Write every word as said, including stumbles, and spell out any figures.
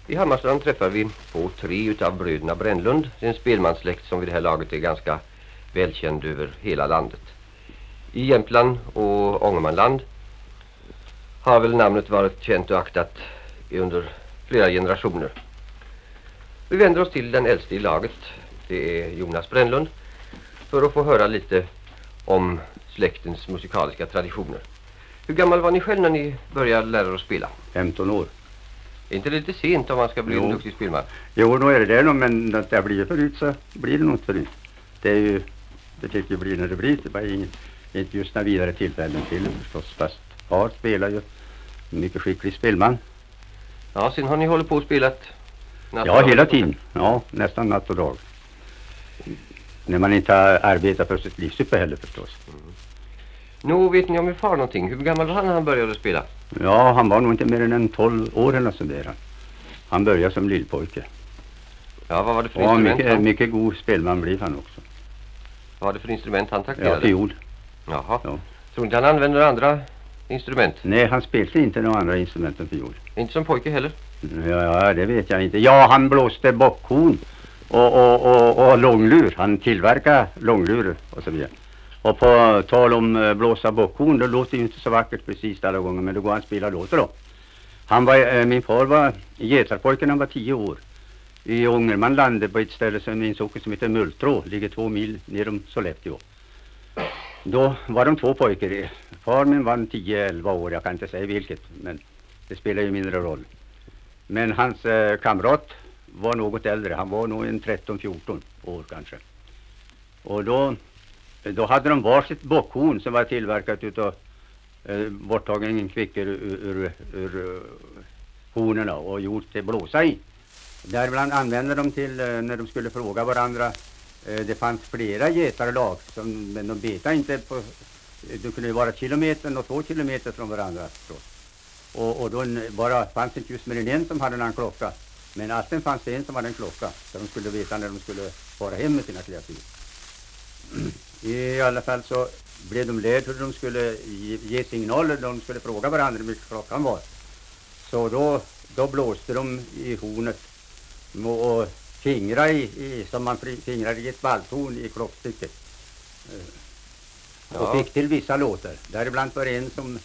I Hammarstrand träffar vi på tre utav bröderna Brännlund, en spelmanssläkt som vid det här laget är ganska välkänd över hela landet. I Jämtland och Ångermanland har väl namnet varit känt och aktat under flera generationer. Vi vänder oss till den äldste i laget, det är Jonas Brännlund, för att få höra lite om släktens musikaliska traditioner. Hur gammal var ni själv när ni började lära er att spela? femton år. Är inte lite sent om man ska bli Jo. en duktig spelman? Jo, då är det det nog, men när det har blivit förut så blir det något förut. Det är ju, det fick ju bli när det blir. Det var ingen, inte just några vidare tillfällen till förstås. Fast far spelar ju en mycket skicklig spelman. Ja, sen har ni hållit på och spelat natt och Ja, dag. hela tiden. Ja, nästan natt och dag. När man inte har arbetat för sitt livsuppehälle förstås. Mm. Nå, vet ni om min far någonting? Hur gammal var han när han började spela? Ja, han var nog inte mer än en tolv år eller så där. Han började som lillpojke. Ja, vad var det för Ja, instrument? mycket, han... mycket god spelman blev han också. Vad var det för instrument han trakterade? Ja, fiol. Jaha. Ja. Tror inte han använder andra instrument? Nej, han spelade inte några andra instrument än fiol. Inte som pojke heller? Ja, det vet jag inte. Ja, han blåste bockhorn och, och, och, och långlur. Han tillverkade långlur och så vidare. Och på tal om uh, blåsa bockhorn, då låter ju inte så vackert precis alla gånger, men då går han spela låter då. Han var, uh, min far var Getarpojken, han var tio år. I Ångermanland på ett ställe som min socken som heter Multrå, ligger två mil ner om Sollefteå. Då var de två pojkar. Far min var tio elva år, jag kan inte säga vilket, men det spelar ju mindre roll. Men hans eh, kamrat var något äldre, han var nog en tretton fjorton år kanske. Och då, då hade de varsitt bockhorn som var tillverkat utav eh, borttagen kvickor ur, ur, ur uh, hornerna och gjort till blåsa i. Däribland använde de till eh, när de skulle fråga varandra. Eh, det fanns flera getarlag, som, men de betade inte på, det kunde vara kilometer och två kilometer från varandra. Så. Och, och då bara fanns inte just med en som hade en klocka. Men alltid fanns det en som hade en klocka. Så de skulle veta när de skulle vara hem med sina kreatur. I alla fall så blev de led hur de skulle ge, ge signaler. De skulle fråga varandra hur mycket klockan var. Så då, då blåste de i hornet. Och fingra i, i, som man fingrar i ett balton i klockstycket. Och Ja. fick till vissa låtar. Däribland var det en som